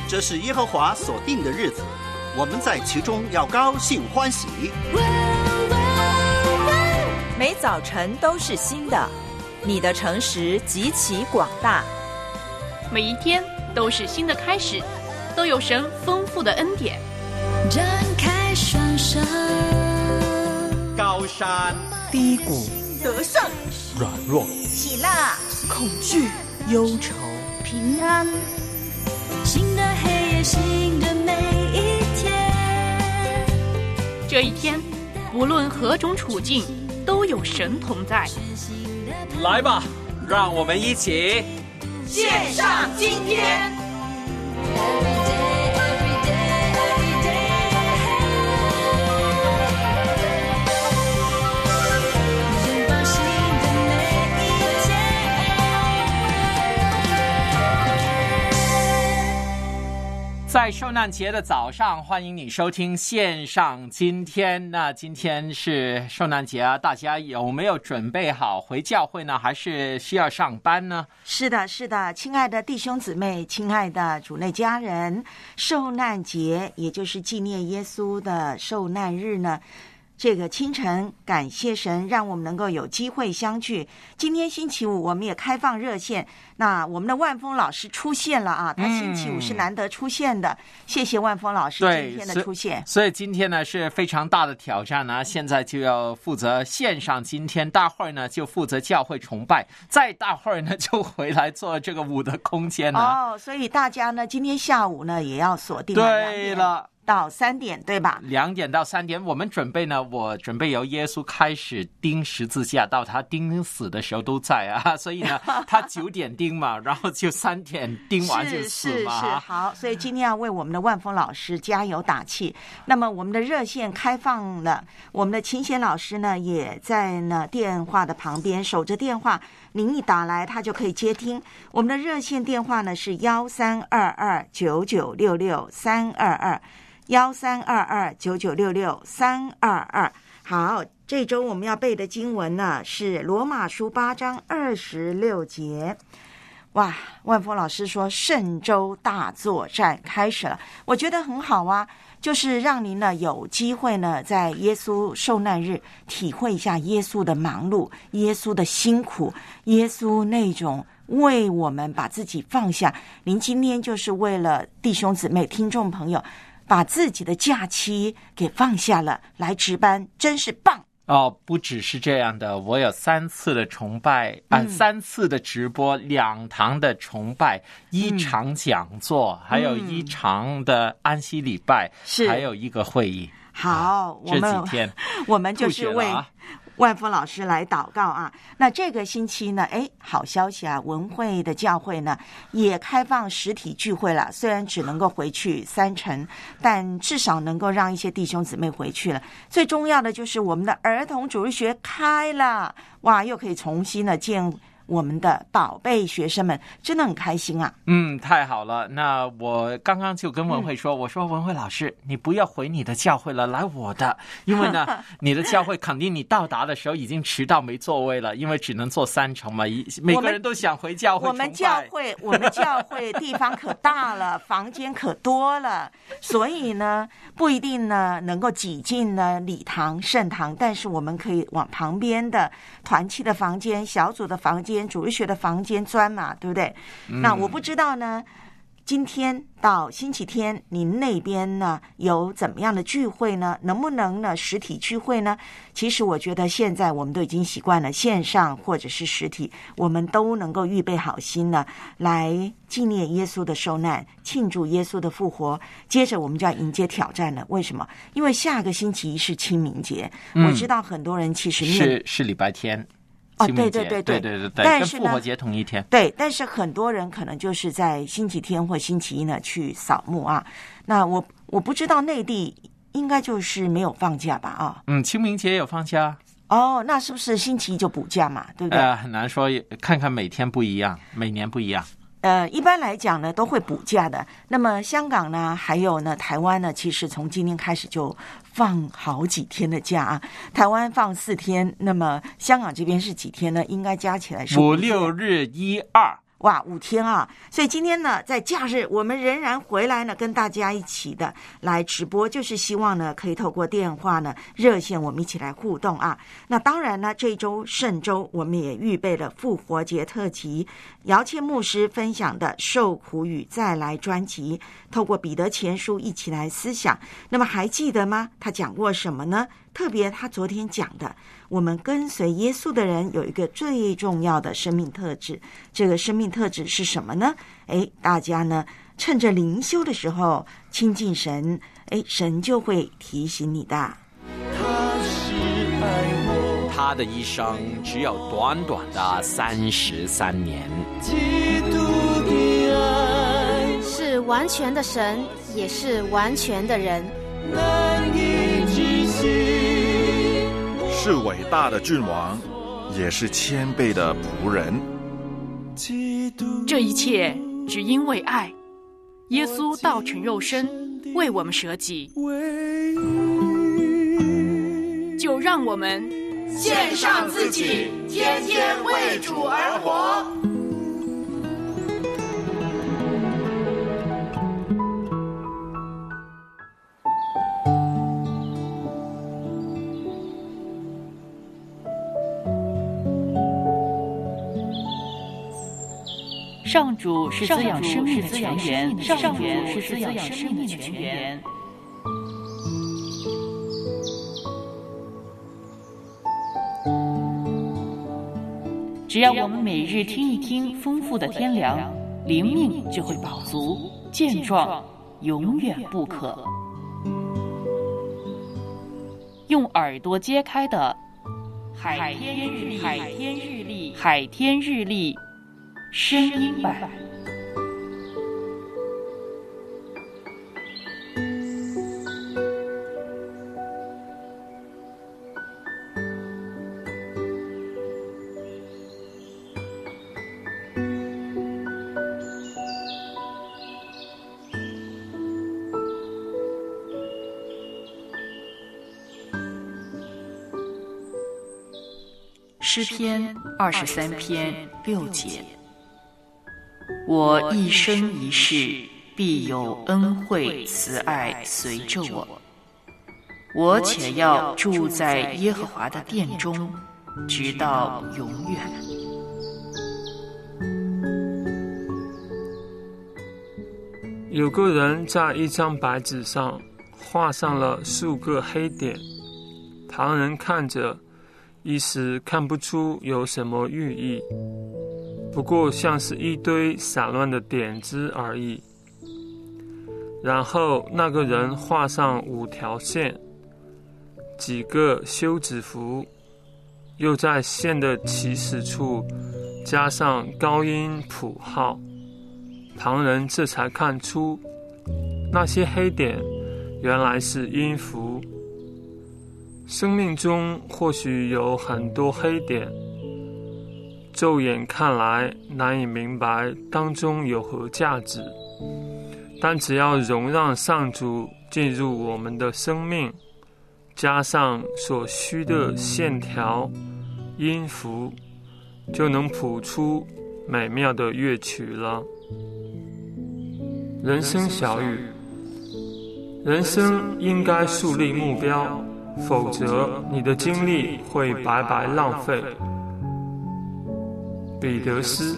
这是耶和华所定的日子，我们在其中要高兴欢喜。 每早晨都是新的，你的诚实极其广大。 每一天都是新的开始，都有神丰富的恩典。 张开双手， 高山低谷，得胜， 软弱， 喜乐，恐惧，忧愁， 平安，新的黑夜，新的每一天。 这一天，无论何种处境，都有神同在。 来吧，让我们一起献上今天。 在受难节的早上，欢迎你收听线上今天。那今天是受难节啊，大家有没有准备好回教会呢？还是需要上班呢？ 是的，是的，亲爱的弟兄姊妹，亲爱的主内家人，受难节也就是纪念耶稣的受难日呢。这个清晨，感谢神让我们能够有机会相聚。今天星期五，我们也开放热线。那我们的万峰老师出现了啊，他星期五是难得出现的。谢谢万峰老师今天的出现。 所以今天呢是非常大的挑战呢。现在就要负责线上今天，大会儿呢就负责教会崇拜，再大会儿呢就回来做这个舞的空间呢。 哦，所以大家呢今天下午呢也要锁定。 对了。 到3点对吧 ？2点到3点，我们准备呢，我准备由耶稣开始钉十字架到他钉死的时候都在啊，所以呢，他9点钉嘛，然后就3点钉完就死嘛。 是好，所以今天要为我们的万峰老师加油打气。那么我们的热线开放了，我们的秦贤老师呢也在呢电话的旁边守着电话，您一打来他就可以接听。我们的热线电话呢是132299663222。132299663222。好，这周我们要背的经文呢是罗马书8章26节。哇，万峰老师说圣周大作战开始了，我觉得很好啊，就是让您呢有机会呢在耶稣受难日体会一下耶稣的忙碌，耶稣的辛苦，耶稣那种为我们把自己放下。您今天就是为了弟兄姊妹听众朋友把自己的假期给放下了来值班，真是棒哦！不只是这样的，我有3次的崇拜3次的直播，2堂的崇拜，1场讲座，还有1场的安息礼拜，还有1个会议。 好， 这几天我们就是为万峰老师来祷告啊。那这个星期呢，好消息啊，文会的教会呢也开放实体聚会了，虽然只能够回去3成，但至少能够让一些弟兄姊妹回去了。最重要的就是我们的儿童主日学开了，哇，又可以重新的见我们的宝贝学生们，真的很开心啊。 太好了。那我刚刚就跟文慧说，我说文慧老师，你不要回你的教会了，来我的，因为呢你的教会肯定你到达的时候已经迟到没座位了，因为只能坐3成嘛，每个人都想回教会崇拜。 我们教会地方可大了，房间可多了，所以呢不一定呢能够挤进呢礼堂圣堂，但是我们可以往旁边的团契的房间、小组的房间、主日学的房间钻嘛，对不对？那我不知道呢，今天到星期天您那边呢有怎么样的聚会呢？能不能呢实体聚会呢？其实我觉得现在我们都已经习惯了线上或者是实体，我们都能够预备好心呢来纪念耶稣的受难，庆祝耶稣的复活。接着我们就要迎接挑战了。为什么？因为下个星期一是清明节，我知道很多人其实是礼拜天。 对， 但是跟复活节同一天。 对，但是很多人可能就是在星期天或星期一呢去扫墓啊。那我不知道内地应该就是没有放假吧？啊， 清明节有放假。 哦，那是不是星期一就补假嘛？对不对？ 很难说，看看每天不一样，每年不一样。 一般来讲呢，都会补假的。那么香港呢，还有呢，台湾呢，其实从今天开始就放好几天的假啊。台湾放4天，那么香港这边是几天呢？应该加起来是 5、6日1、2。 哇，5天啊！所以今天呢，在假日我们仍然回来呢，跟大家一起的来直播，就是希望呢，可以透过电话呢、热线，我们一起来互动啊。那当然呢，这一周圣周我们也预备了复活节特辑，姚谦牧师分享的《受苦与再来》专辑，透过彼得前书一起来思想。那么还记得吗？他讲过什么呢？特别他昨天讲的，我们跟随耶稣的人有一个最重要的生命特质，这个生命特质是什么呢？大家呢趁着灵修的时候亲近神，神就会提醒你的。 他的一生只有短短的33年， 基督的爱是完全的神，也是完全的人， 难以置信， 是伟大的君王，也是谦卑的仆人。 这一切只因为爱，耶稣道成肉身，为我们舍己。就让我们献上自己，天天为主而活。 上主是滋养生命的泉源，上主是滋养生命的泉源。只要我们每日听一听丰富的天粮，灵命就会饱足健壮，永远不渴。用耳朵揭开的海天日历声音版。诗篇23篇6节，我一生一世必有恩惠慈爱随着我，我且要住在耶和华的殿中，直到永远。 有个人在一张白纸上画上了数个黑点，旁人看着一时看不出有什么寓意，不过像是一堆散乱的点子而已。然后那个人画上5条线，几个休止符，又在线的起始处加上高音谱号，旁人这才看出那些黑点原来是音符。生命中或许有很多黑点，骤眼看来难以明白当中有何价值，但只要容让上主进入我们的生命，加上所需的线条音符，就能谱出美妙的乐曲了。人生小语，人生应该树立目标，否则你的精力会白白浪费。彼得斯。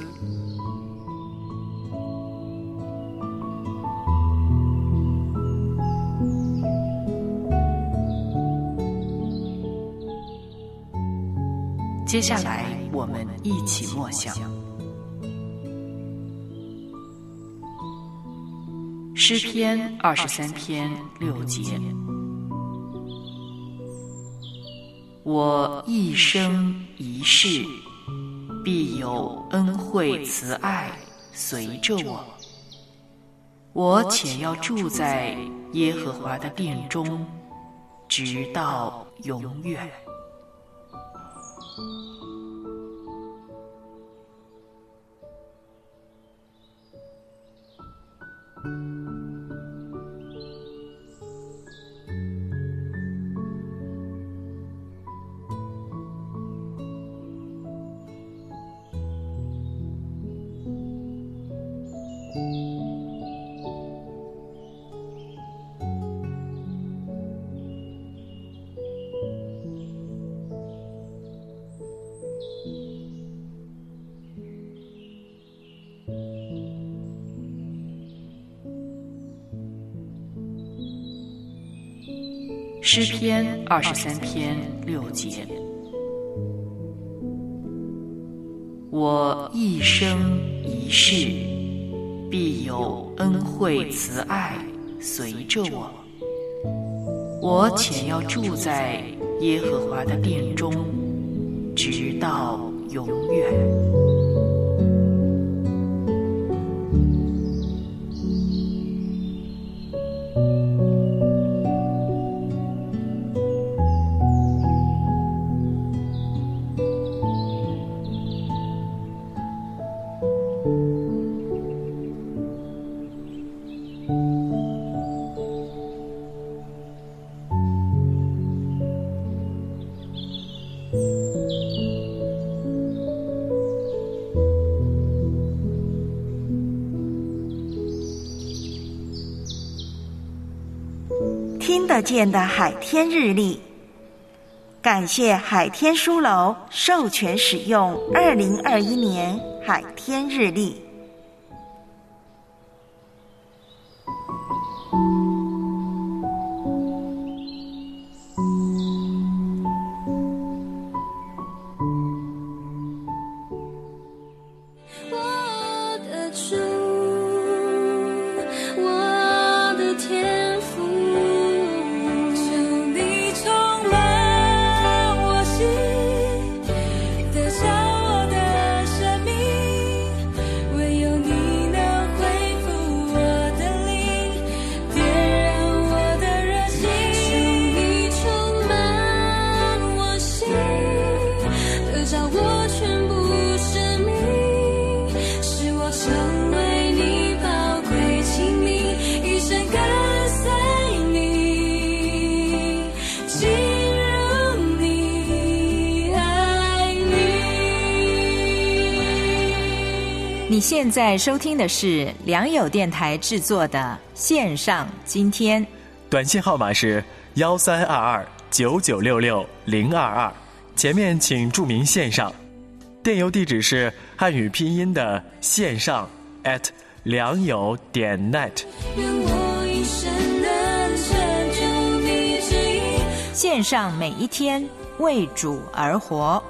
接下来我们一起默想诗篇23篇6节，我一生一世必有恩惠慈爱随着我，我且要住在耶和华的殿中，直到永远。 诗篇23篇6节。我一生一世，必有恩惠慈爱随着我。我且要住在耶和华的殿中，直到永远。 听得见的海天日历，感谢海天书楼授权使用2021年海天日历。 你现在收听的是良友电台制作的线上今天， 短信号码是132299660022，前面请注明线上，电邮地址是汉语拼音的线上良友.net。 线上每一天为主而活。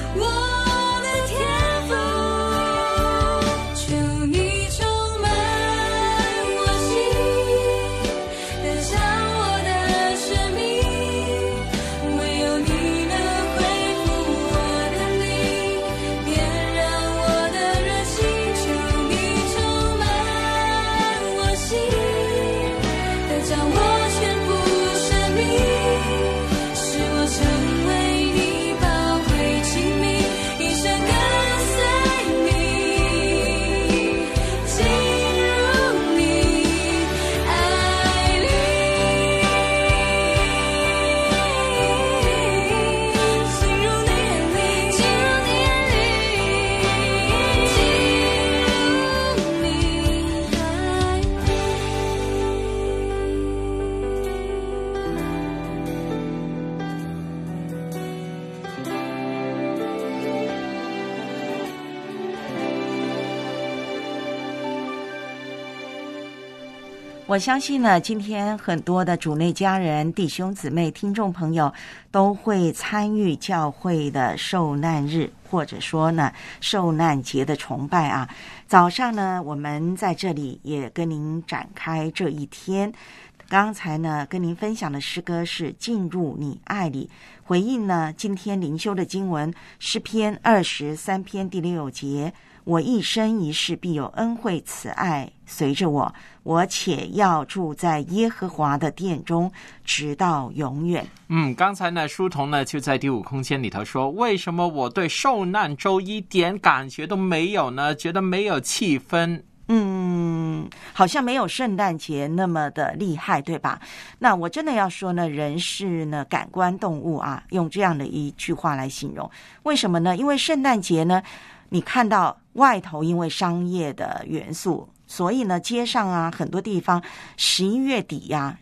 我相信呢，今天很多的主内家人、弟兄姊妹、听众朋友都会参与教会的受难日，或者说呢受难节的崇拜啊。早上呢，我们在这里也跟您展开这一天。刚才呢跟您分享的诗歌是进入你爱里，回应呢今天灵修的经文诗篇23篇第6节，我一生一世必有恩惠慈爱随着我，我且要住在耶和华的殿中直到永远。 刚才呢书童呢就在第5空间里头说，为什么我对受难周一点感觉都没有呢？觉得没有气氛， 好像没有圣诞节那么的厉害，对吧？那我真的要说呢，人是呢感官动物啊，用这样的一句话来形容。为什么呢？因为圣诞节呢，你看到外头因为商业的元素，所以呢街上啊很多地方11月底啊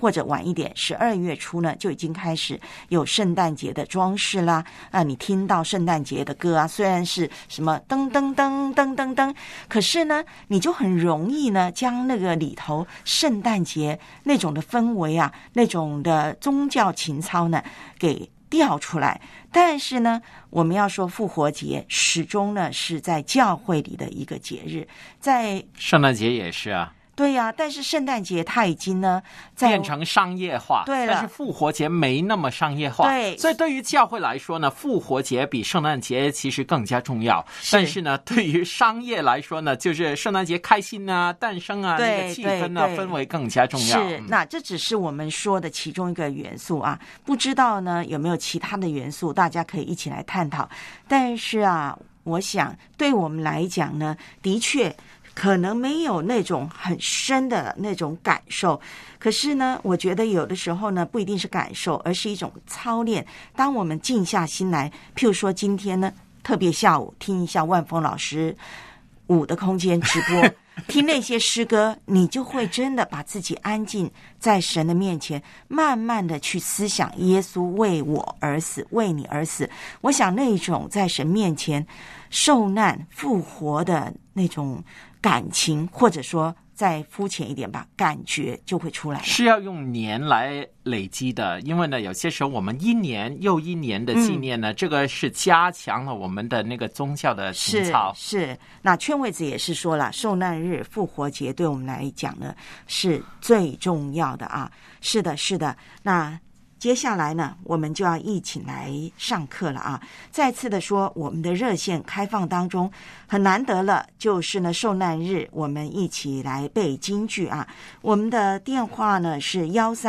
或者晚一点12月初呢，就已经开始有圣诞节的装饰啦。你听到圣诞节的歌啊，虽然是什么噔噔噔噔噔噔，可是呢，你就很容易呢，将那个里头圣诞节那种的氛围啊，那种的宗教情操呢，给调出来。但是呢，我们要说复活节始终呢是在教会里的一个节日，在圣诞节也是啊。 对呀，但是圣诞节它已经呢变成商业化， 对了， 但是复活节没那么商业化， 对， 所以对于教会来说呢，复活节比圣诞节其实更加重要。但是呢，对于商业来说呢，就是圣诞节开心啊、诞生啊，那个气氛啊、氛围更加重要。 是，那这只是我们说的其中一个元素啊，不知道呢有没有其他的元素，大家可以一起来探讨。但是啊，我想对我们来讲呢，的确可能没有那种很深的那种感受，可是呢，我觉得有的时候呢，不一定是感受，而是一种操练。当我们静下心来，譬如说今天呢，特别下午听一下万峰老师舞的空间直播，听那些诗歌，你就会真的把自己安静在神的面前，慢慢的去思想耶稣为我而死，为你而死。我想那种在神面前受难复活的那种感情，或者说再肤浅一点吧，感觉就会出来了。 是要用年来累积的，因为呢，有些时候我们一年又一年的纪念呢，这个是加强了我们的那个宗教的情操。 是，那圈位子也是说了，受难日、复活节对我们来讲呢是最重要的啊。是的，是的。那接下来呢，我们就要一起来上课了啊！再次的说，我们的热线开放当中很难得了，就是呢受难日，我们一起来背金句啊！我们的电话呢是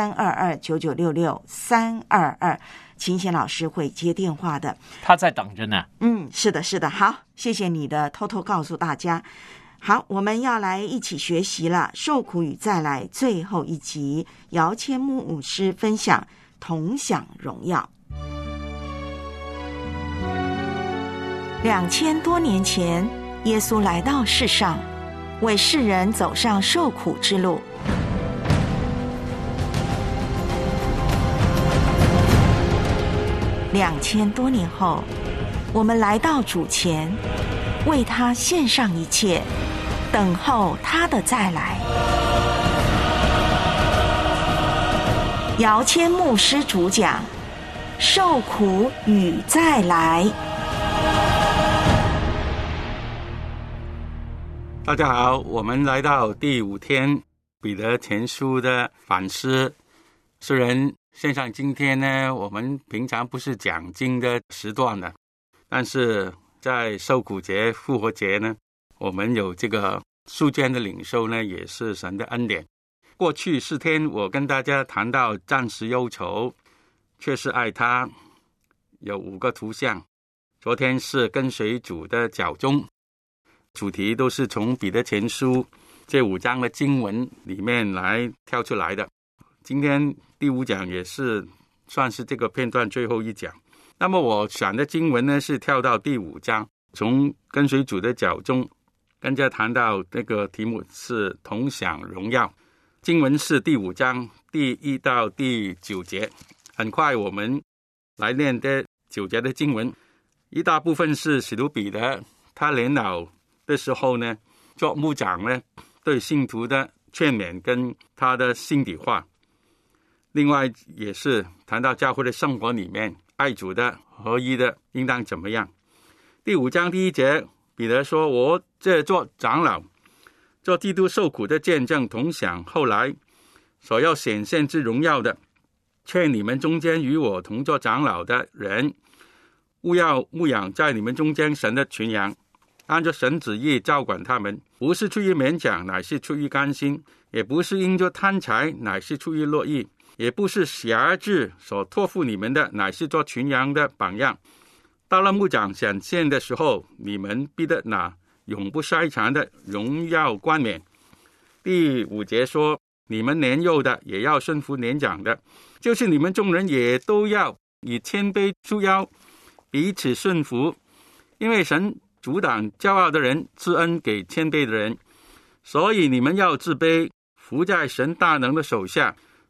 13229966-322，秦贤老师会接电话的， 他在等着呢。 是的，是的。好，谢谢你的偷偷告诉大家。好，我们要来一起学习了，受苦与再来最后一集，姚谦牧师分享同享荣耀。2000多年前，耶稣来到世上，为世人走上受苦之路。2000多年后，我们来到主前，为他献上一切，等候他的再来。姚谦牧师主讲受苦与再来。 大家好，我们来到第5天彼得前书的反思。虽然线上今天呢，我们平常不是讲经的时段的，但是在受苦节、复活节呢，我们有这个书卷的领受呢，也是神的恩典。过去4天我跟大家谈到暂时忧愁，却是爱他，有5个图像。昨天是跟随主的脚踪，主题都是从彼得前书这5章的经文里面来挑出来的。今天第5讲也是算是这个片段最后一讲。那么我选的经文呢，是跳到第5章，从跟随主的脚踪，跟着谈到那个题目是同享荣耀。经文是第5章第1到第9节，很快我们来念这9节的经文。一大部分是使徒彼得他年老的时候呢，做牧长呢，对信徒的劝勉跟他的心底话。另外也是谈到教会的生活里面，爱主的、合一的应当怎么样。第5章第1节，彼得说：我这做长老，做基督受苦的见证，同享后来所要显现之荣耀的，劝你们中间与我同做长老的人，务要牧养在你们中间神的群羊，按照神旨意照管他们，不是出于勉强，乃是出于甘心；也不是因着贪财，乃是出于乐意；也不是辖制所托付你们的，乃是做群羊的榜样。到了牧长显现的时候，你们必得拿永不衰残的荣耀冠冕。第5节说：你们年幼的也要顺服年长的，就是你们众人也都要以谦卑束腰，彼此顺服，因为神阻挡骄傲的人，赐恩给谦卑的人。所以你们要自卑，服在神大能的手下，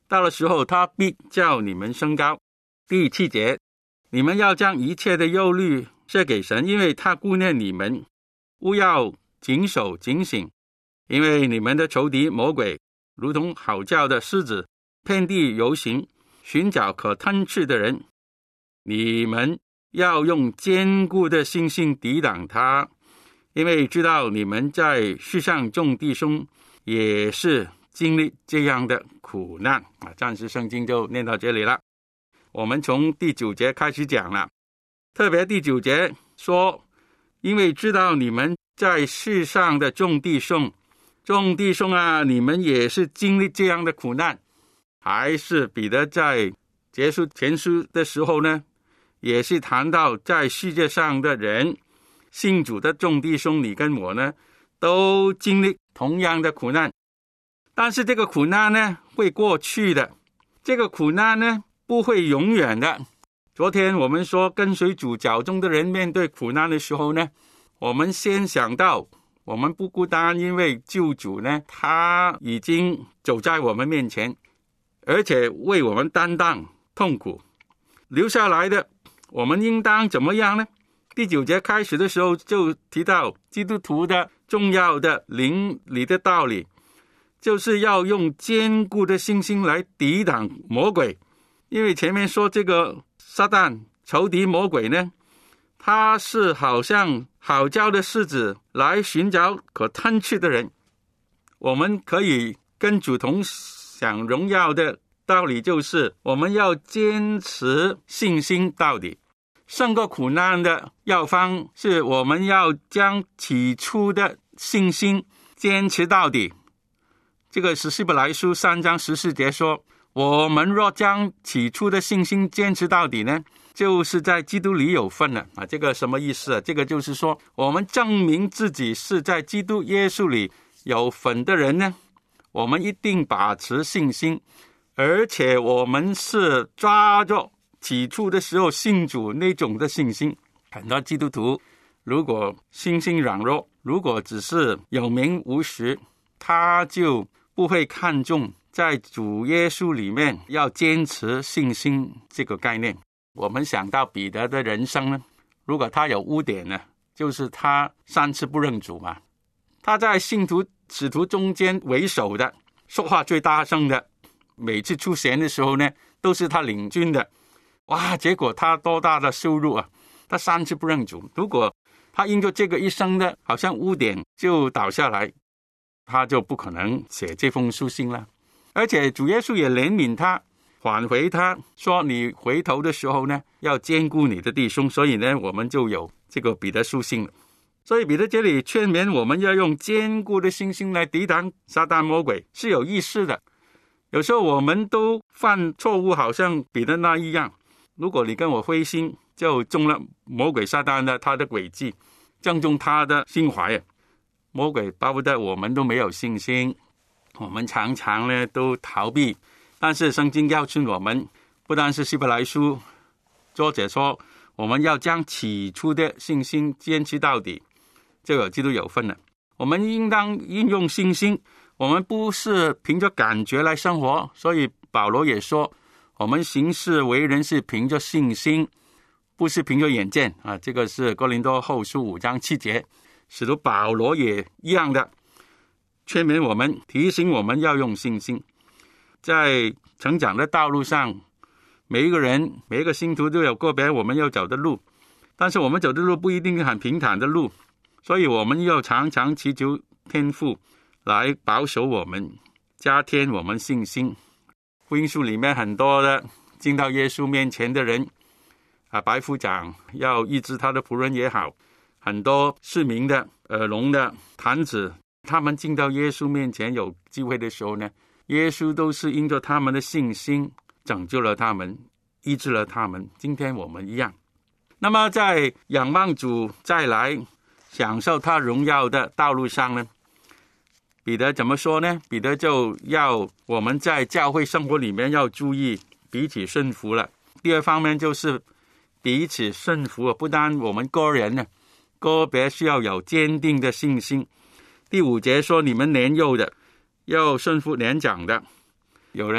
到了时候，他必叫你们升高。第7节，你们要将一切的忧虑卸给神，因为他顾念你们。勿要谨守警醒，因为你们的仇敌魔鬼如同嚎叫的狮子，遍地游行，寻找可吞吃的人。你们要用坚固的信心抵挡他，因为知道你们在世上众弟兄也是经历这样的苦难。暂时圣经就念到这里了。我们从第9节开始讲了，特别第9节说，因为知道你们在世上的众弟兄啊，你们也是经历这样的苦难。还是彼得在结束前书的时候呢，也是谈到在世界上的人，信主的众弟兄，你跟我呢，都经历同样的苦难。但是这个苦难呢，会过去的，这个苦难呢，不会永远的。昨天我们说跟随主脚中的人面对苦难的时候呢，我们先想到我们不孤单，因为救主呢，他已经走在我们面前，而且为我们担当痛苦。留下来的我们应当怎么样呢？第9节开始的时候就提到基督徒的重要的灵里的道理，就是要用坚固的信心来抵挡魔鬼。因为前面说这个撒旦仇敌魔鬼呢，他是好像嚎叫的狮子，来寻找可吞吃的人。我们可以跟主同享荣耀的道理，就是我们要坚持信心到底。胜过苦难的药方是我们要将起初的信心坚持到底。这个是希伯来书3章14节说，我们若将起初的信心坚持到底呢，就是在基督里有份了。这个什么意思啊？这个就是说，我们证明自己是在基督耶稣里有份的人呢，我们一定把持信心，而且我们是抓着起初的时候信主那种的信心。很多基督徒如果信心软弱，如果只是有名无实，他就不会看重在主耶稣里面要坚持信心这个概念。我们想到彼得的人生呢，如果他有污点呢，就是他3次不认主嘛。他在信徒使徒中间为首的，说话最大声的，每次出现的时候呢，都是他领军的。哇，结果他多大的羞辱啊！他3次不认主，如果他因着这个一生的好像污点就倒下来，他就不可能写这封书信了。而且主耶稣也怜悯他，挽回他，说你回头的时候呢，要兼顾你的弟兄。所以呢，我们就有这个彼得书信了。所以彼得这里劝勉我们要用坚固的信心来抵挡撒旦魔鬼，是有意思的。有时候我们都犯错误，好像彼得那一样。如果你跟我灰心，就中了魔鬼撒旦的他的诡计，正中他的心怀。魔鬼巴不得我们都没有信心，我们常常呢都逃避。但是圣经要求我们，不但是希伯来书作者说我们要将起初的信心坚持到底，就有基督有份了。我们应当运用信心，我们不是凭着感觉来生活。所以保罗也说，我们行事为人是凭着信心，不是凭着眼见啊。这个是哥林多后书5章7节，使徒保罗也一样的劝勉我们，提醒我们要用信心。在成长的道路上，每一个人每一个信徒都有个别我们要走的路，但是我们走的路不一定很平坦的路，所以我们要常常祈求天父来保守我们，加添我们信心。福音书里面很多的进到耶稣面前的人白夫长要医治他的仆人也好，很多市民的耳聋的瘫子，他们进到耶稣面前有机会的时候呢，耶稣都是因着他们的信心拯救了他们，医治了他们。今天我们一样。那么在仰望主再来享受他荣耀的道路上呢，彼得怎么说呢？彼得就要我们在教会生活里面要注意彼此顺服了。第二方面就是彼此顺服，不单我们个人呢，个别需要有坚定的信心。第5节说，你们年幼的要顺服年长的。有人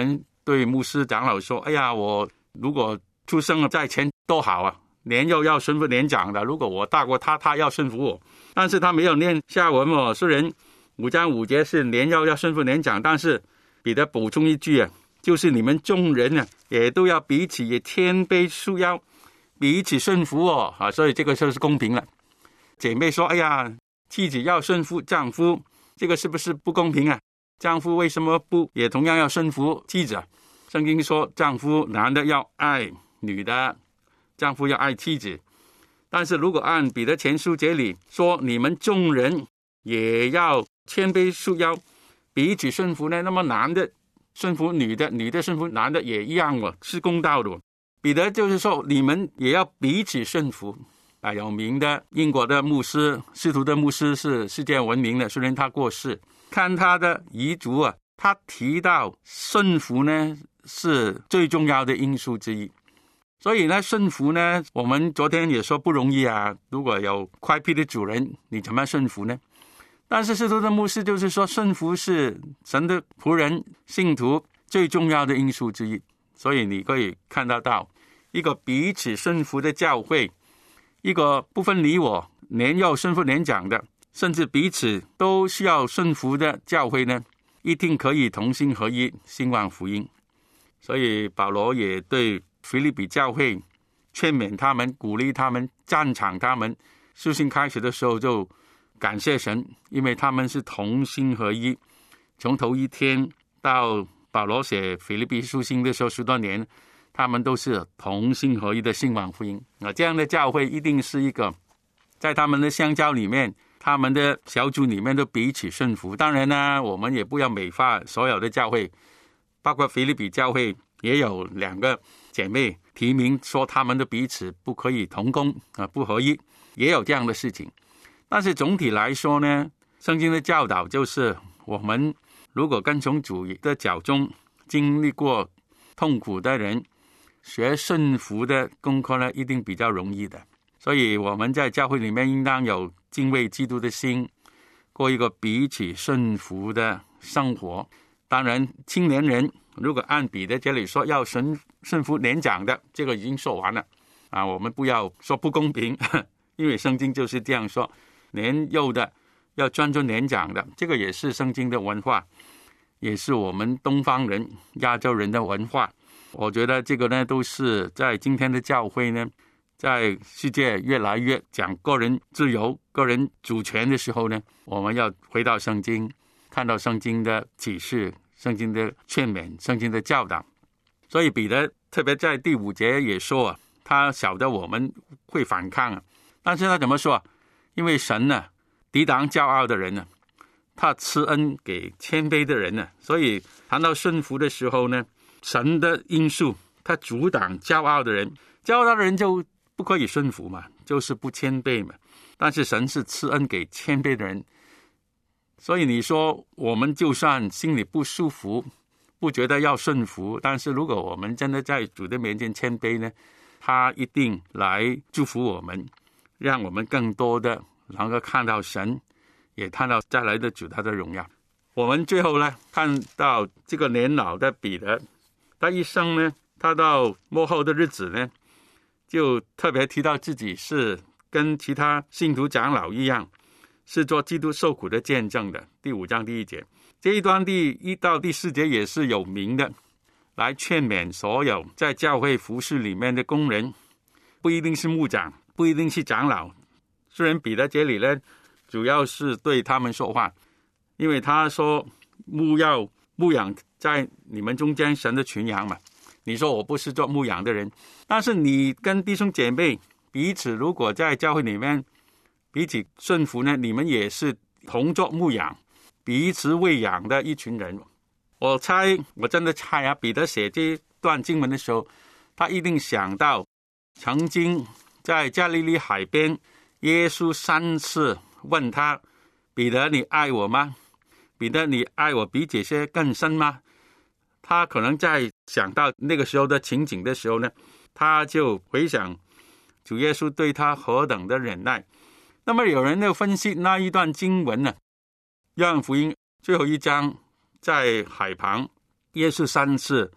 对牧师长老说，哎呀，我如果出生了在前多好啊，年幼要顺服年长的，如果我大过他，他要顺服我。但是他没有念下文哦，虽然5章5节是年幼要顺服年长，但是彼得补充一句啊，就是你们众人啊，也都要彼此也谦卑束腰，彼此顺服哦啊，所以这个就是公平了。姐妹说，哎呀，妻子要顺服丈夫，这个是不是不公平啊？丈夫为什么不也同样要顺服妻子啊？圣经说，丈夫男的要爱女的，丈夫要爱妻子。但是如果按彼得前书节里说，你们众人也要谦卑束腰，彼此顺服呢，那么男的顺服女的，女的顺服男的也一样哦，是公道的。彼得就是说，你们也要彼此顺服啊。有名的英国的牧师，司徒的牧师是世界闻名的，虽然他过世，看他的遗嘱啊，他提到顺服呢是最重要的因素之一。所以呢，顺服呢，我们昨天也说不容易啊。如果有快僻的主人，你怎么顺服呢？但是司徒的牧师就是说，顺服是神的仆人信徒最重要的因素之一。所以你可以看得到，一个彼此顺服的教会，一个不分你我，年幼顺服年长的，甚至彼此都需要顺服的教会呢，一定可以同心合一兴旺福音。所以保罗也对腓立比教会劝勉他们，鼓励他们，赞赏他们。书信开始的时候就感谢神，因为他们是同心合一。从头一天到保罗写腓立比书信的时候10多年，他们都是同心合一的兴旺福音。这样的教会一定是一个在他们的相交里面，他们的小组里面都彼此顺服。当然呢，我们也不要美化所有的教会，包括腓立比教会也有2个姐妹提名说他们的彼此不可以同工不合一，也有这样的事情。但是总体来说呢，圣经的教导就是我们如果跟从主的脚中经历过痛苦的人，学顺服的功课呢，一定比较容易的。所以我们在教会里面应当有敬畏基督的心，过一个彼此顺服的生活。当然青年人如果按彼得这里说要顺服年长的，这个已经说完了啊，我们不要说不公平，因为圣经就是这样说，年幼的要尊重年长的，这个也是圣经的文化，也是我们东方人亚洲人的文化。我觉得这个呢，都是在今天的教会呢，在世界越来越讲个人自由、个人主权的时候呢，我们要回到圣经，看到圣经的启示、圣经的劝勉、圣经的教导。所以彼得特别在第5节也说啊，他晓得我们会反抗啊，但是他怎么说？因为神呢，抵挡骄傲的人呢，他赐恩给谦卑的人呢。所以谈到顺服的时候呢，神的因素他阻挡骄傲的人，骄傲的人就不可以顺服嘛，就是不谦卑嘛。但是神是赐恩给谦卑的人，所以你说我们就算心里不舒服，不觉得要顺服，但是如果我们真的在主的面前谦卑呢，他一定来祝福我们，让我们更多的能够看到神，也看到再来的主他的荣耀。我们最后呢，看到这个年老的彼得，他一生呢，他到末后的日子呢，就特别提到自己是跟其他信徒长老一样，是做基督受苦的见证的。第5章第1节，这一段第1到第4节也是有名的，来劝勉所有在教会服事里面的工人，不一定是牧长，不一定是长老。虽然彼得这里呢，主要是对他们说话，因为他说牧养在你们中间神的群羊嘛。你说我不是做牧养的人，但是你跟弟兄姐妹彼此如果在教会里面彼此顺服呢，你们也是同作牧养、彼此喂养的一群人。我真的猜啊，彼得写这段经文的时候，他一定想到曾经在加利利海边，耶稣3次问他，彼得你爱我吗？彼得你爱我比这些更深吗？他可能在想到那个时候的情景的时候呢，他就回想主耶稣对他何等的忍耐。那么有人就分析那一段经文呢，约翰福音最后1章，在海旁耶稣3次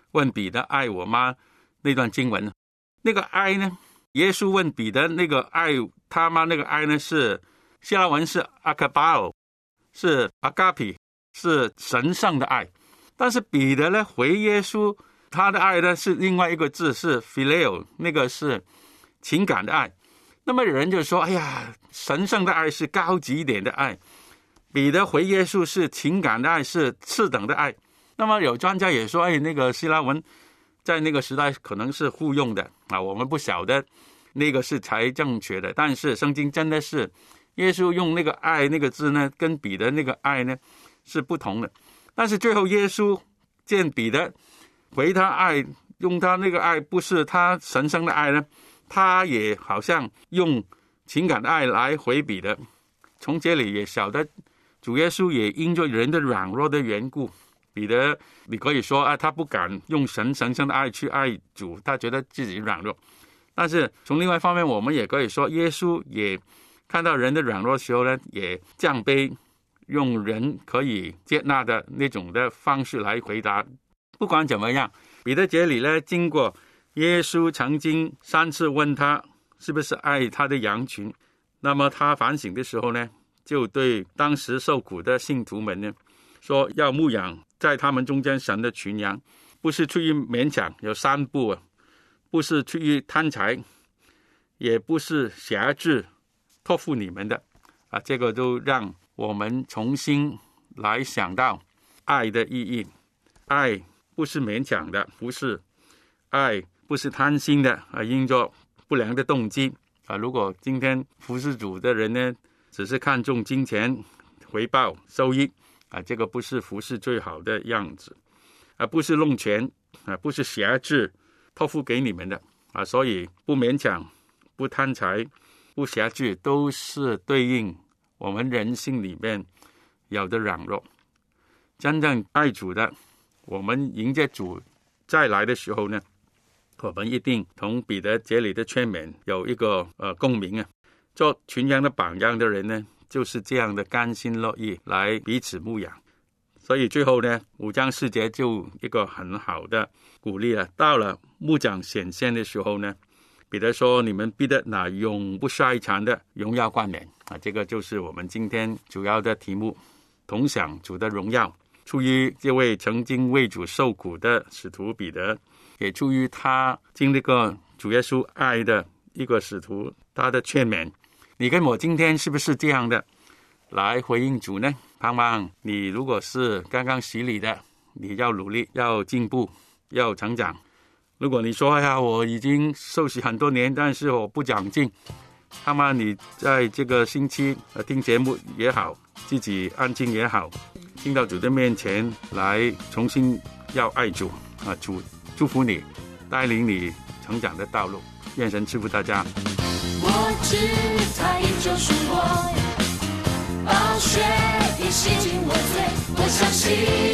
问彼得爱我吗那段经文。那个爱呢，耶稣问彼得那个爱他吗？那个爱呢是希腊文是 akabao， 是 agape， 是神圣的爱。但是彼得呢回耶稣，他的爱呢是另外一个字，是 phileo， 那个是情感的爱。那么有人就说，哎呀，神圣的爱是高级一点的爱，彼得回耶稣是情感的爱，是次等的爱。那么有专家也说，哎，那个希腊文在那个时代可能是互用的啊，我们不晓得那个是才正确的。但是圣经真的是耶稣用那个爱那个字呢，跟彼得那个爱呢是不同的。但是最后耶稣见彼得回他爱，用他那个爱不是他神圣的爱呢，他也好像用情感的爱来回彼得。从这里也晓得主耶稣也因着人的软弱的缘故，彼得你可以说啊，他不敢用神圣的爱去爱主，他觉得自己软弱。但是从另外一方面，我们也可以说耶稣也看到人的软弱的时候呢，也降卑，用人可以接纳的那种的方式来回答。不管怎么样，彼得这里呢，经过耶稣曾经3次问他是不是爱他的羊群，那么他反省的时候呢，就对当时受苦的信徒们呢说，要牧养在他们中间神的群羊，不是出于勉强，有3步啊，不是出于贪财，也不是辖制托付你们的啊，这个都让我们重新来想到爱的意义。爱不是勉强的，不是爱不是贪心的啊，因着不良的动机啊。如果今天服侍主的人呢，只是看重金钱回报收益啊，这个不是服侍最好的样子啊，不是弄权啊，不是辖制托付给你们的啊，所以不勉强，不贪财，不辖制，都是对应我们人性里面有的软弱。真正爱主的，我们迎接主再来的时候呢，我们一定同彼得这里的劝勉有一个共鸣啊。做群羊的榜样的人呢，就是这样的甘心乐意来彼此牧养。所以最后呢，5章4节就一个很好的鼓励了。到了牧长显现的时候呢，彼得说，你们必得拿永不衰残的荣耀冠冕啊，这个就是我们今天主要的题目，同享主的荣耀。出于这位曾经为主受苦的使徒彼得，也出于他经历过主耶稣爱的一个使徒，他的劝勉，你跟我今天是不是这样的来回应主呢？盼望你如果是刚刚洗礼的，你要努力，要进步，要成长。如果你说，哎呀，我已经受洗很多年，但是我不长进，盼望你在这个星期听节目也好，自己安静也好，进到主的面前来重新要爱主啊！主祝福你，带领你成长的道路。愿神赐福大家。 我知他已救赎我，宝血已洗净我罪，我相信，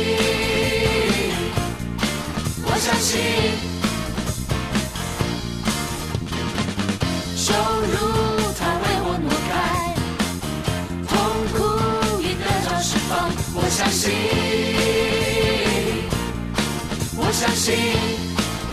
我相信，羞辱他为我挪开，痛苦已得到释放，我相信，我相信。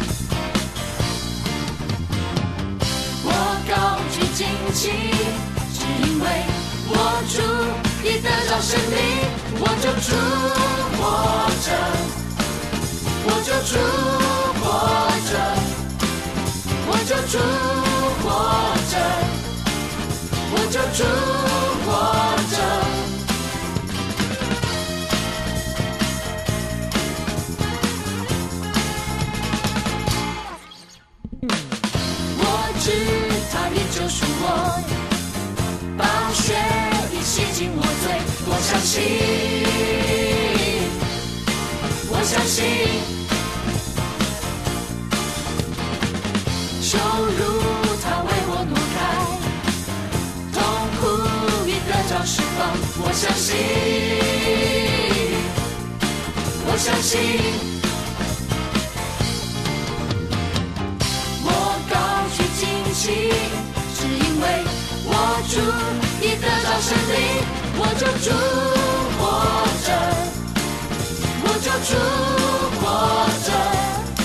高举旌旗，只因为我主已得到胜利，我就主活着，我就主活着，我就主活着，我就主活着。他已救赎我，宝血已洗净我罪，我相信，我相信，羞辱他为我挪开，痛苦已得到释放，我相信，我相信。只因为我主已得到胜利，我就主活着，我就主活着，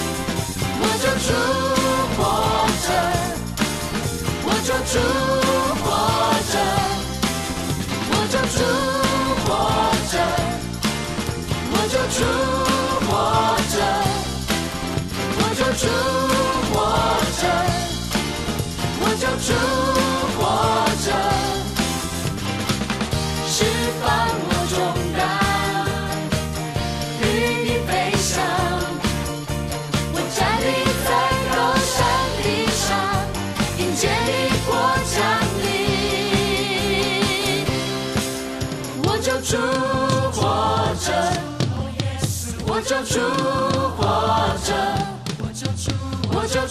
救主活着，我救主活着，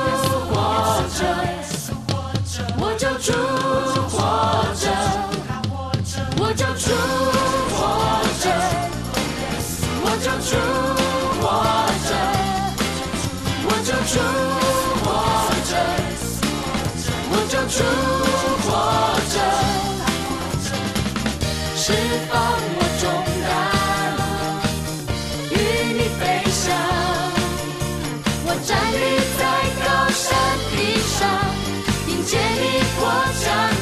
我救主活着，我救主活着，我救主活着，我救主活着，我救主活着，释放我重担，与你飞翔，我站立在高山地上，迎接你或降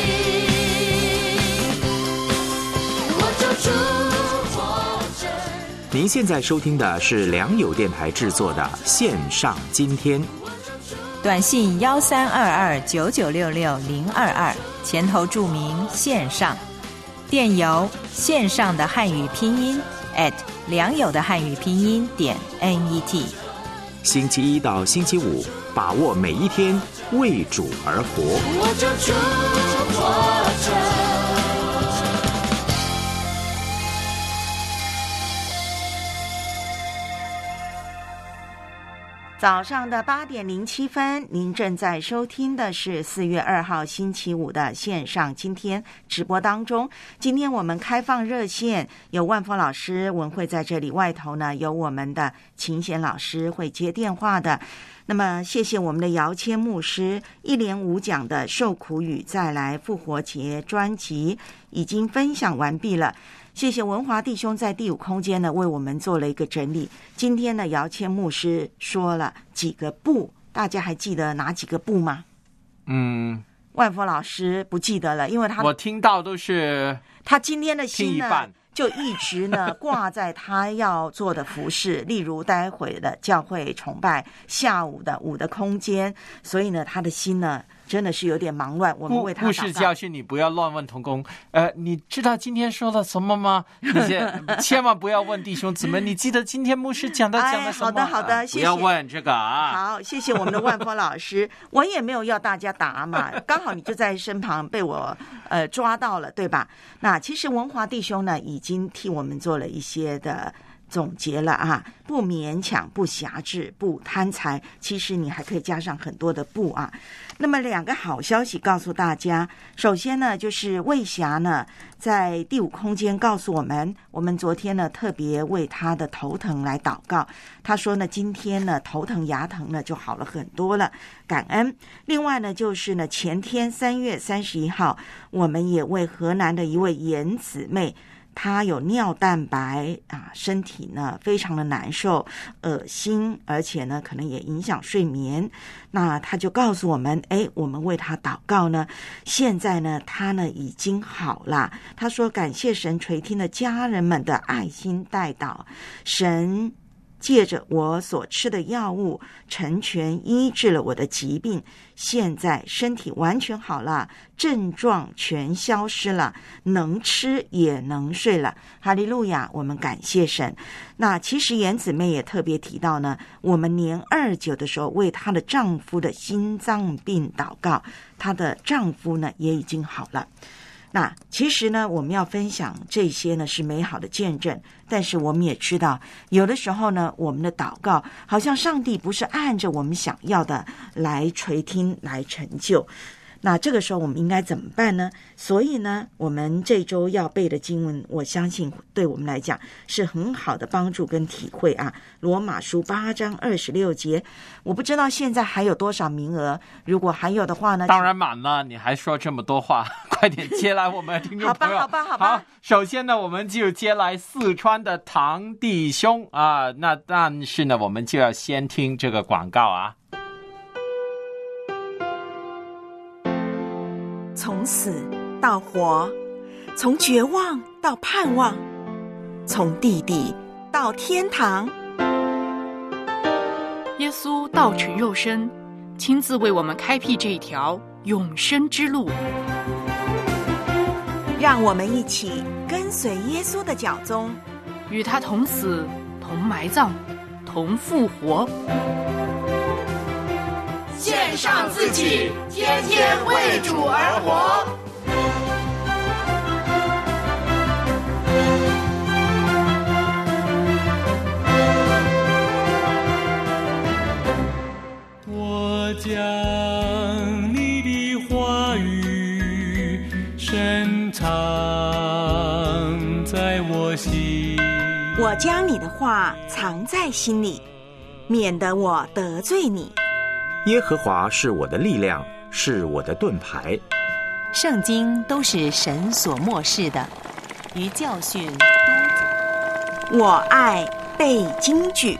临，我救主活着。 您现在收听的是良友电台制作的线上今天， 短信132299660022，前头注明线上，电邮线上的汉语拼音良友的汉语拼音.net。 星期一到星期五，把握每一天，为主而活。 我救主活着。 早上的8点07分，您正在收听的是4月2号星期五的线上今天直播当中。今天我们开放热线，有万峰老师文慧在这里，外头呢有我们的秦贤老师会接电话的。那么谢谢我们的姚谦牧师1连5讲的受苦与再来复活节专辑已经分享完毕了。谢谢文华弟兄在第5空间呢为我们做了一个整理。今天呢，姚谦牧师说了几个不，大家还记得哪几个不吗？万峰老师不记得了，因为我听到都是他今天的心呢就一直呢挂在他要做的服事，例如待会的教会崇拜，下午的5的空间，所以呢他的心呢真的是有点忙乱。我们为他祷告。 故事教训你不要乱问同工，你知道今天说了什么吗？你千万不要问弟兄姊妹，你记得今天牧师讲的什么？ 好的，谢谢。 不要问这个啊。 好，谢谢我们的万峰老师。我也没有要大家答嘛，刚好你就在身旁被我抓到了，对吧？那其实文华弟兄呢已经替我们做了一些的总结了啊，不勉强，不辖制，不贪财，其实你还可以加上很多的不啊。那么2个好消息告诉大家，首先呢就是魏霞呢在第5空间告诉我们，我们昨天呢特别为他的头疼来祷告，他说呢今天呢头疼牙疼呢就好了很多了，感恩。另外呢就是呢前天3月31号，我们也为河南的一位严姊妹，他有尿蛋白啊，身体呢非常的难受，恶心，而且呢可能也影响睡眠。那他就告诉我们，我们为他祷告呢，现在呢他呢已经好了。他说感谢神垂听了家人们的爱心代祷，神借着我所吃的药物成全医治了我的疾病，现在身体完全好了，症状全消失了，能吃也能睡了。哈利路亚，我们感谢神。那其实严姊妹也特别提到呢，我们年29的时候为她的丈夫的心脏病祷告，她的丈夫呢也已经好了。那其实呢我们要分享这些呢是美好的见证，但是我们也知道有的时候呢我们的祷告好像上帝不是按着我们想要的来垂听来成就，那这个时候我们应该怎么办呢？所以呢我们这周要背的经文，我相信对我们来讲是很好的帮助跟体会啊。罗马书8章26节，我不知道现在还有多少名额，如果还有的话呢， 当然满了，你还说这么多话，快点接来我们听众朋友。 好吧。 好，首先呢我们就接来四川的唐弟兄啊，那但是呢我们就要先听这个广告啊。 从死到活，从绝望到盼望，从地底到天堂。 耶稣道成肉身，亲自为我们开辟这条永生之路。 让我们一起跟随耶稣的脚踪， 与他同死，同埋葬，同复活。 献上自己，天天为主而活。 我将你的话藏在心里，免得我得罪你。 耶和华是我的力量，是我的盾牌。 圣经都是神所默示的，于教训、督我爱背经句。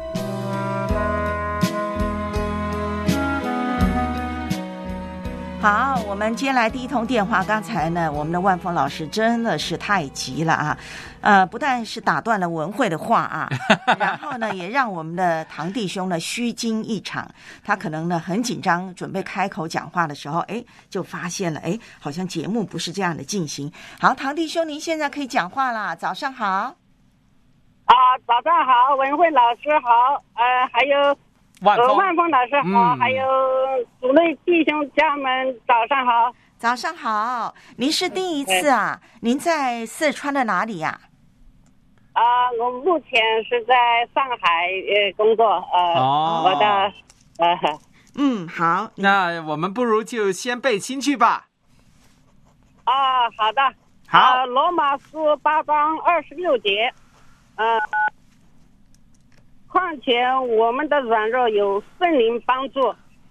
好，我们接来第一通电话。刚才呢，我们的万峰老师真的是太急了啊，不但是打断了文慧的话啊，然后呢，也让我们的唐弟兄呢虚惊一场。他可能呢很紧张，准备开口讲话的时候，就发现了，好像节目不是这样的进行。好，唐弟兄，您现在可以讲话啦，早上好。 早上好，文慧老师好，还有。万峰老师好，还有主内弟兄家们早上好。 早上好，您是第一次啊？您在四川的哪里呀？ 我目前是在上海工作，我的好， 那我们不如就先背经句吧。 好的，好，罗马书8章26节，况且我们的软弱有圣灵帮助，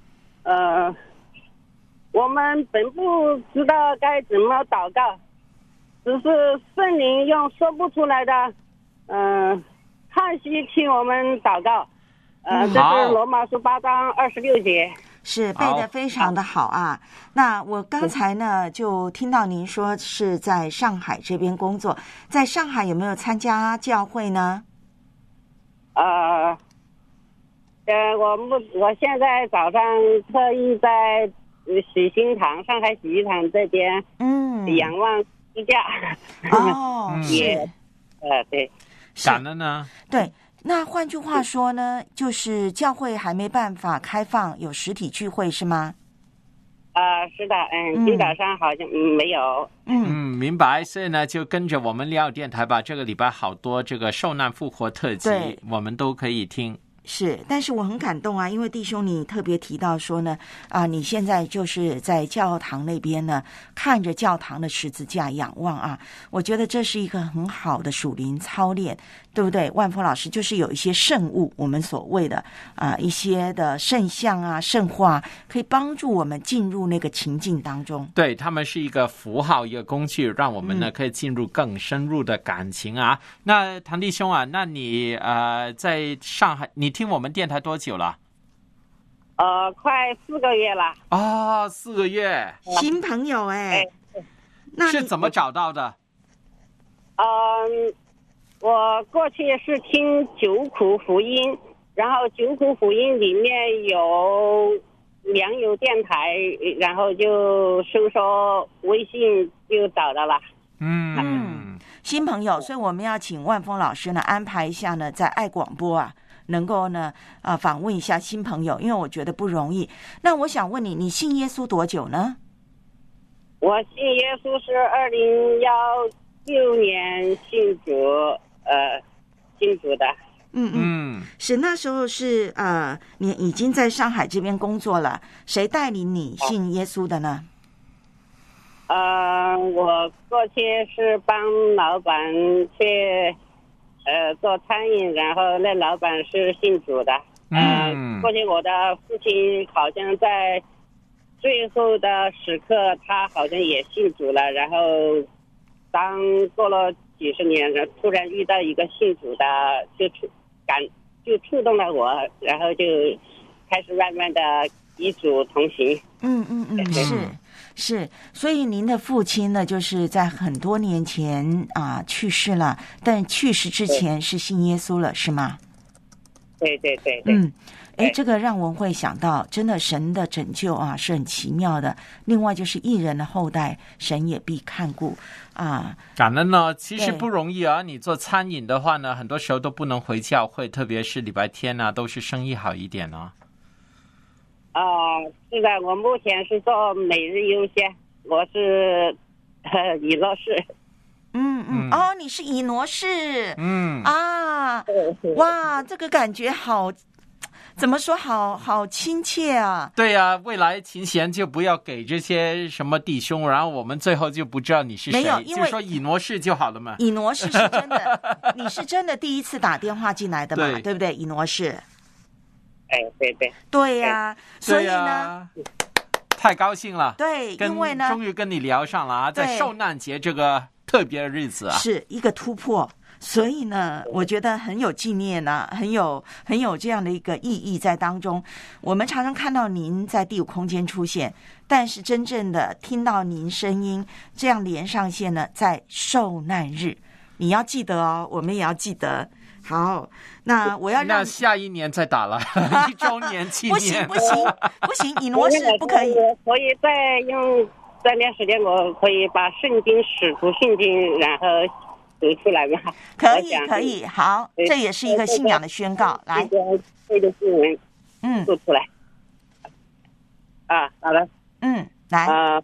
我们本不知道该怎么祷告，只是圣灵用说不出来的叹息替我们祷告。这是罗马书8章26节。 是背得非常的好啊。那我刚才呢就听到您说是在上海这边工作，在上海有没有参加教会呢？ 我现在早上特意在洗心堂，上海洗衣堂这边，仰望支架。 是， 对， 感恩呢？ 对，那换句话说呢，就是教会还没办法开放有实体聚会是吗？ 是的，基本上好像没有。 明白。所以呢，就跟着我们良友电台吧。这个礼拜好多这个受难复活特辑，我们都可以听。 是，但是我很感动啊，因为弟兄你特别提到说呢，你现在就是在教堂那边呢，看着教堂的十字架仰望啊，我觉得这是一个很好的属灵操练，对不对？万峰老师就是有一些圣物，我们所谓的一些的圣像啊、圣画，可以帮助我们进入那个情境当中。 对，他们是一个符号，一个工具，让我们呢可以进入更深入的感情啊。那唐弟兄啊，那你在上海，你听我们电台多久了？ 快4个月了。 4个月， 新朋友那是怎么找到的？ 我过去是听九苦福音，然后九苦福音里面有良友电台，然后就搜索微信就找到了。 新朋友，所以我们要请万峰老师呢安排一下呢，在爱广播能够呢访问一下新朋友，因为我觉得不容易。那我想问你，你信耶稣多久呢？ 我信耶稣是2016年信主，信主的。 是那时候是你已经在上海这边工作了，谁带领你信耶稣的呢？ 我过去是帮老板去做餐饮，然后那老板是信主的。过去我的父亲好像在最后的时刻，他好像也信主了。然后当过了几十年，突然遇到一个信主的，就触动了我，然后就开始慢慢的与主同行。 是，所以您的父亲呢，就是在很多年前去世了，但去世之前是信耶稣了，是吗？ 对。 这个让我会想到，真的神的拯救是很奇妙的。另外就是义人的后代，神也必看顾感恩呢，其实不容易啊。你做餐饮的话呢，很多时候都不能回教会，特别是礼拜天都是生意好一点啊。 是的，我目前是做每日优先，我是以诺市。 你是以诺市。哇，这个感觉好， 怎么说好亲切啊？ 对呀，未来琴弦就不要给这些什么弟兄，然后我们最后就不知道你是谁， 没有，因为就说以挪士就好了嘛。 以挪士是真的，你是真的第一次打电话进来的嘛？对不对？以挪士。对呀，所以呢， 太高兴了。 对，因为呢， 终于跟你聊上了啊，在受难节这个特别的日子啊， 是一个突破。所以呢，我觉得很有纪念啊，很有这样的一个意义在当中。我们常常看到您在第五空间出现，但是真正的听到您声音这样连上线呢，在受难日，你要记得哦，我们也要记得。好，那我要让那下一年再打了1周年纪念。 不行，以挪士不可以。 所以再用3年时间，我可以把圣经使徒信经，然后读出来吗？ 可以，好，这也是一个信仰的宣告。来， 这个经文，读出来。好了。 来。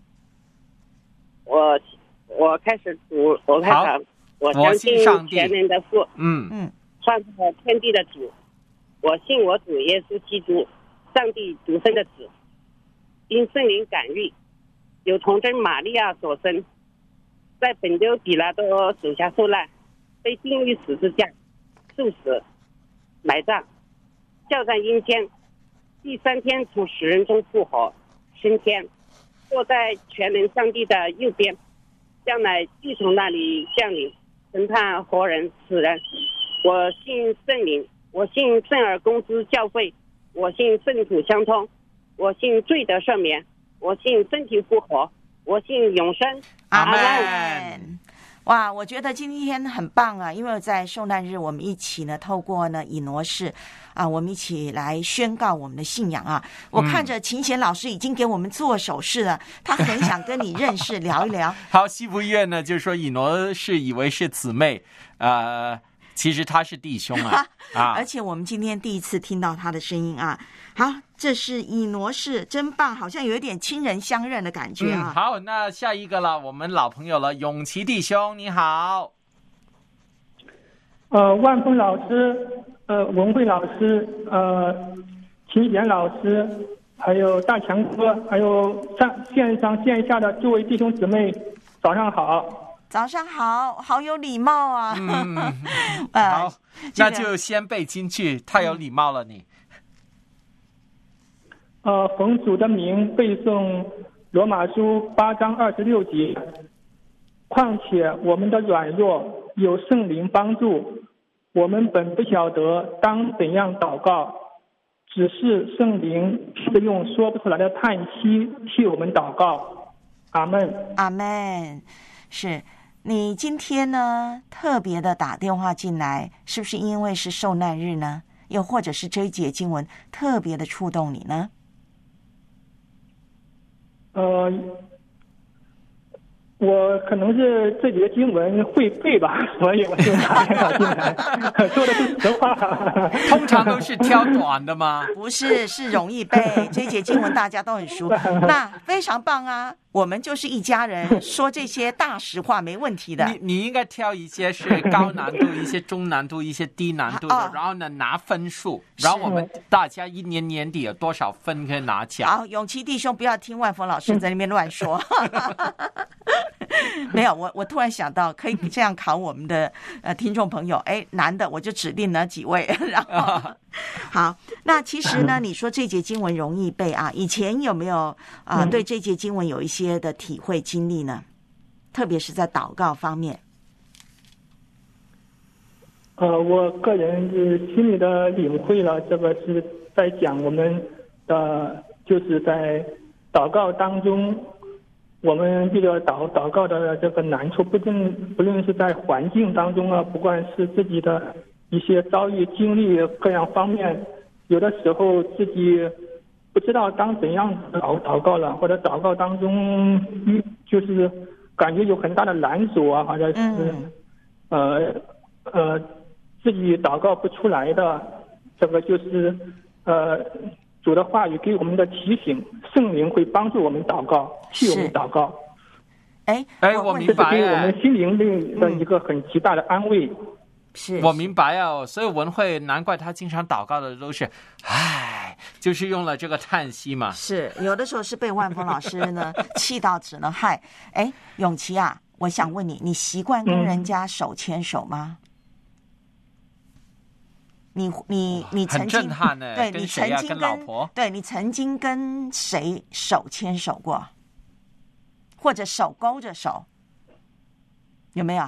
我开始读，我开始。我相信全能的父，创造天地的主。我信我主耶稣基督，上帝独生的子，因圣灵感孕，由童贞玛利亚所生，在本丢比拉多手下受难，被钉于十字架，受死，埋葬，叫上阴间，第3天从死人中复活，升天，坐在全能上帝的右边，将来必从那里降临，审判活人死人。我信圣灵，我信圣而公之教会，我信圣土相通，我信罪得赦免，我信身体复活，我信永生。 阿们。哇，我觉得今天很棒啊！因为在受难日，我们一起呢，透过呢以挪士啊，我们一起来宣告我们的信仰啊。我看着琴弦老师已经给我们做手势了，他很想跟你认识聊一聊。 好，西福院呢，就是说以挪士以为是姊妹，其实他是弟兄啊。 而且我们今天第一次听到他的声音啊。好，这是以挪士，真棒，好像有一点亲人相认的感觉啊。 好，那下一个了，我们老朋友了，永琪弟兄，你好。 万峰老师，文慧老师，秦贤老师，还有大强哥，还有线上线下的诸位弟兄姊妹，早上好。 早上好，好有礼貌啊。 好，那就先背金句，太有礼貌了你。 奉主的名背诵罗马书8章26节。况且我们的软弱有圣灵帮助，我们本不晓得当怎样祷告，只是圣灵是用说不出来的叹息替我们祷告。阿们。 阿们。是你今天呢特别的打电话进来，是不是因为是受难日呢？又或者是这一节经文特别的触动你呢？ 我可能是这节经文会背吧，所以我就打电话进来，说的是实话。 通常都是挑短的吗？ 不是，是容易背。这节经文大家都很熟，那非常棒啊！我们就是一家人，说这些大实话没问题的。 你应该挑一些是高难度，一些中难度，一些低难度的，然后呢拿分数，然后我们大家一年年底有多少分可以拿奖。 好，永琪弟兄不要听万峰老师在那边乱说。没有，我突然想到可以这样考我们的听众朋友，男的我就指定哪几位，然后好，那其实呢，你说这节经文容易背啊，以前有没有对这节经文有一些的体会经历呢？特别是在祷告方面。 我个人是心里的领会了，这个是在讲我们就是在祷告当中。我们这个祷告的这个难处，不论是在环境当中啊，不管是自己的一些遭遇经历各样方面，有的时候自己不知道当怎样祷告了，或者祷告当中就是感觉有很大的拦阻啊，或者是自己祷告不出来的，这个就是主的话语给我们的提醒，圣灵会帮助我们祷告，替我们祷告。 我明白， 这是给我们心灵的一个很极大的安慰。 是我明白哦，所以文慧难怪他经常祷告的都是唉，就是用了这个叹息嘛。 是有的时候是被万峰老师呢气到只能害。哎，永琪啊，我想问你，你习惯跟人家手牵手吗？你曾经很震撼呢， 对， 跟你谁啊？跟老婆？ 对，你曾经跟谁手牵手过，或者手勾着手，有没有？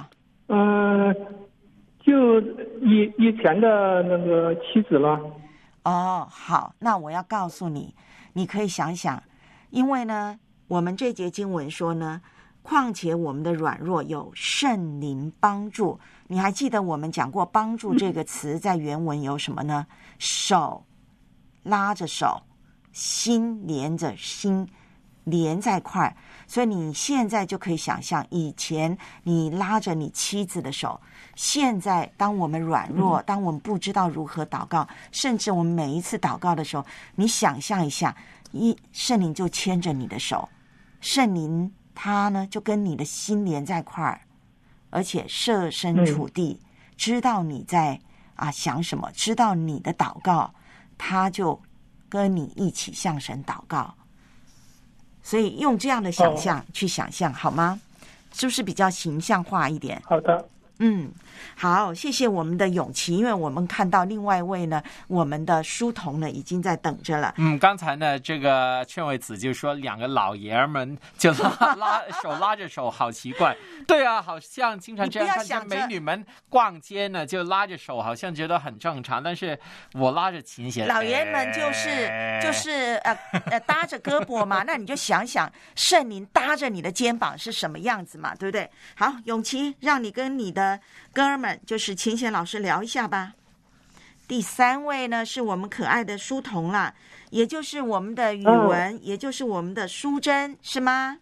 就以前的那个妻子了。 哦，好，那我要告诉你，你可以想想，因为呢，我们这节经文说呢，况且我们的软弱有圣灵帮助。你还记得我们讲过帮助这个词在原文有什么呢？手拉着手，心连着心，连在块。所以你现在就可以想象，以前你拉着你妻子的手，现在当我们软弱，当我们不知道如何祷告，甚至我们每一次祷告的时候，你想象一下，圣灵就牵着你的手，圣灵他呢就跟你的心连在块儿，而且设身处地，知道你在想什么，知道你的祷告，他就跟你一起向神祷告。所以用这样的想象去想象，好吗？是不是比较形象化一点？ 好的。 好，谢谢我们的永琪，因为我们看到另外一位呢，我们的书童呢已经在等着了。 刚才呢，这个劝慰子就说两个老爷们就拉着手，好奇怪。对啊，好像经常这样看见美女们逛街呢，就拉着手，好像觉得很正常。但是我拉着琴弦， 老爷们就是搭着胳膊嘛，那你就想想圣灵搭着你的肩膀是什么样子嘛，对不对？好，永琪，让你跟你的哥们就是琴弦老师聊一下吧。第三位呢是我们可爱的书童啦，也就是我们的语文，也就是我们的淑珍，是吗？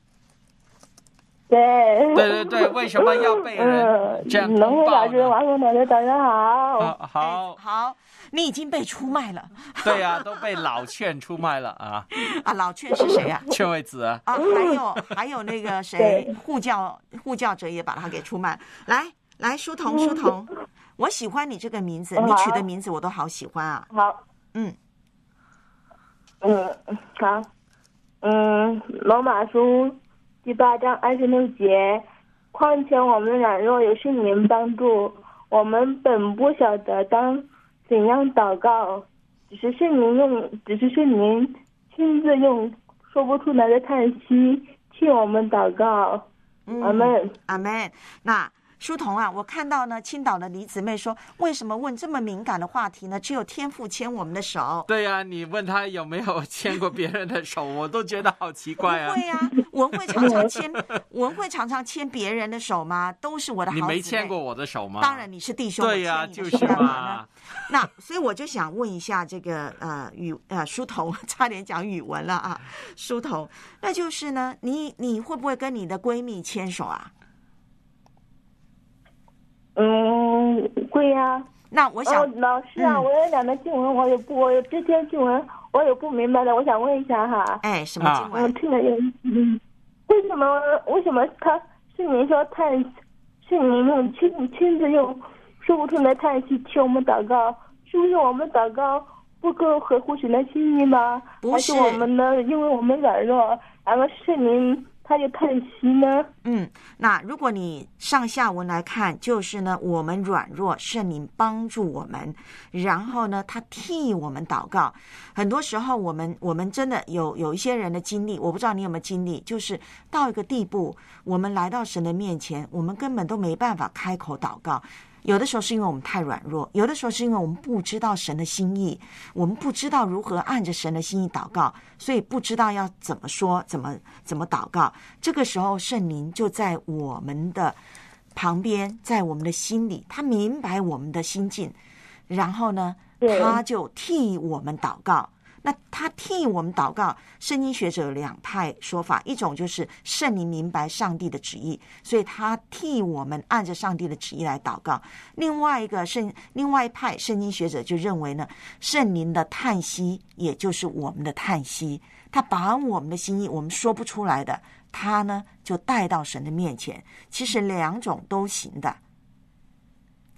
对， 为什么要被人这样通报呢？ 王红老师，大家好。 好，你已经被出卖了。 对呀，都被老劝出卖了啊！ 老劝是谁啊？ 劝慰子啊！ 还有那个谁，护教者也把他给出卖。来，书童，我喜欢你这个名字，你取的名字我都好喜欢啊。 好，好，罗马书第8章26节，况且我们软弱有圣灵帮助，我们本不晓得当怎样祷告，只是圣灵亲自用说不出来的叹息替我们祷告。阿们， 阿们。那书童啊，我看到呢，青岛的李姊妹说，为什么问这么敏感的话题呢？只有天父牵我们的手。 对呀，你问他有没有牵过别人的手，我都觉得好奇怪啊。 不会啊，文慧常常牵别人的手吗？都是我的好姊妹。 你没牵过我的手吗？ 当然你是弟兄。 对呀，就是嘛。 那所以我就想问一下这个书童，差点讲语文了啊，书童，那就是呢，你会不会跟你的闺蜜牵手啊？ 会呀。 那我想， 老师啊，我有两个经文，我有这些经文我有不明白的，我想问一下哈。 哎，什么经文？ 听了有为什么他是您说是您用亲自用说不出来叹息替我们祷告，是不是我们祷告不够合乎神的心意吗？ 不是， 还是我们呢？因为我们软弱，然后圣灵他就叹息呢？ 那如果你上下文来看，就是呢，我们软弱，圣灵帮助我们，然后呢，他替我们祷告。很多时候，我们真的有一些人的经历，我不知道你有没有经历，就是到一个地步，我们来到神的面前，我们根本都没办法开口祷告。有的时候是因为我们太软弱，有的时候是因为我们不知道神的心意，我们不知道如何按着神的心意祷告，所以不知道要怎么说，怎么祷告。这个时候圣灵就在我们的旁边，在我们的心里，他明白我们的心境，然后呢，他就替我们祷告。那他替我们祷告，圣经学者有两派说法，一种就是圣灵明白上帝的旨意，所以他替我们按着上帝的旨意来祷告。另外一派圣经学者就认为呢，圣灵的叹息也就是我们的叹息，他把我们的心意，我们说不出来的，他呢就带到神的面前。其实两种都行的。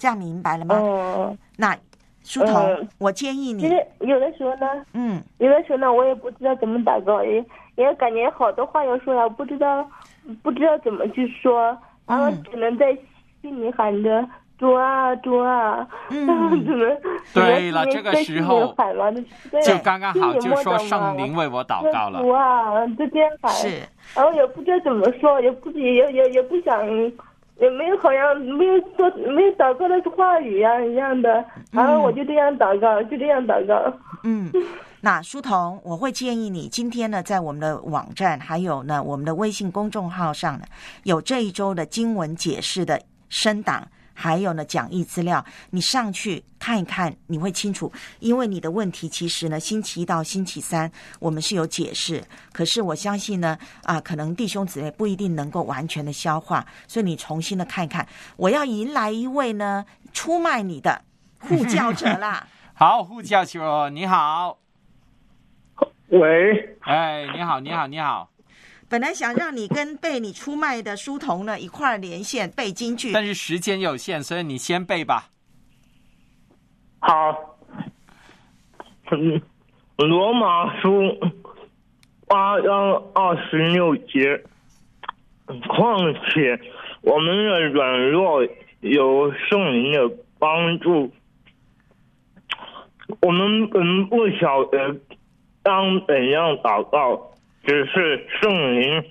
这样明白了吗？那书童，我建议你， 其实有的时候呢，我也不知道怎么祷告，也感觉好多话要说了，不知道怎么去说，然后只能在心里喊着主啊主啊， 对了，这个时候就刚刚好，就说圣灵为我祷告了。 主啊，就这样喊，是，然后也不知道怎么说，也不想。也没有好像没有祷告的话语一样的，然后我就这样祷告， 那书童，我会建议你今天呢，在我们的网站还有呢我们的微信公众号上呢，有这一周的经文解释的声档，还有呢讲义资料，你上去看一看，你会清楚。因为你的问题其实呢，星期一到星期三我们是有解释，可是我相信呢，可能弟兄姊妹不一定能够完全的消化，所以你重新的看一看。我要迎来一位呢出卖你的护教者啦。 好，护教者你好。 喂， 哎，你好。 本来想让你跟被你出卖的书童呢一块连线背京剧， 但是时间有限，所以你先背吧。 好，罗马书8章26节，况且我们的软弱有圣灵的帮助，我们本不晓得当怎样祷告，只是圣灵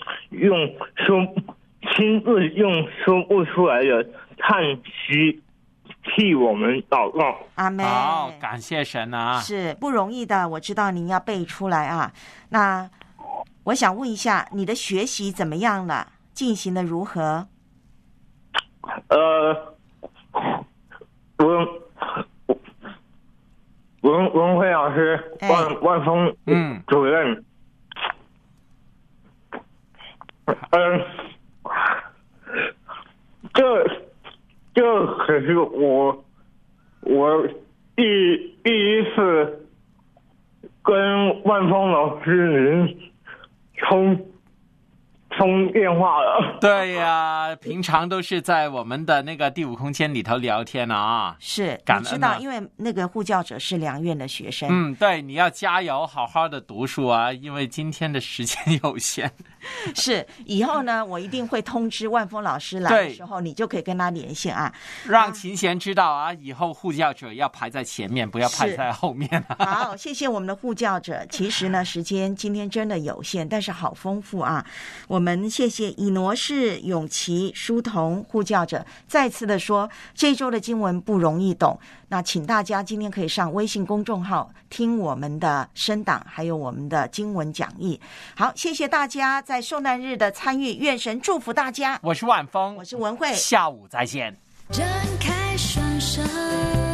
亲自用说不出来的叹息替我们祷告。 阿们。 好，感谢神啊！ 是不容易的，我知道您要背出来啊。那我想问一下，你的学习怎么样了？进行的如何？ 文慧老师，万峰主任，这可是我第一次跟万峰老师您通电话了。 对呀，平常都是在我们的那个第五空间里头聊天啊。 是， 感恩啊， 你知道，因为那个护教者是良院的学生。 对，你要加油，好好的读书啊，因为今天的时间有限。 是，以后呢，我一定会通知万峰老师来的时候，你就可以跟他连线啊， 让琴弦知道啊，以后护教者要排在前面，不要排在后面啊。 好，谢谢我们的护教者。其实呢，时间今天真的有限，但是好丰富啊。我们谢谢以挪士、永琪、书童护教者再次的说，这周的经文不容易懂。那请大家今天可以上微信公众号听我们的声档，还有我们的经文讲义。好，谢谢大家在受难日的参与，愿神祝福大家。 我是万峰， 我是文慧， 下午再见。 张开双手。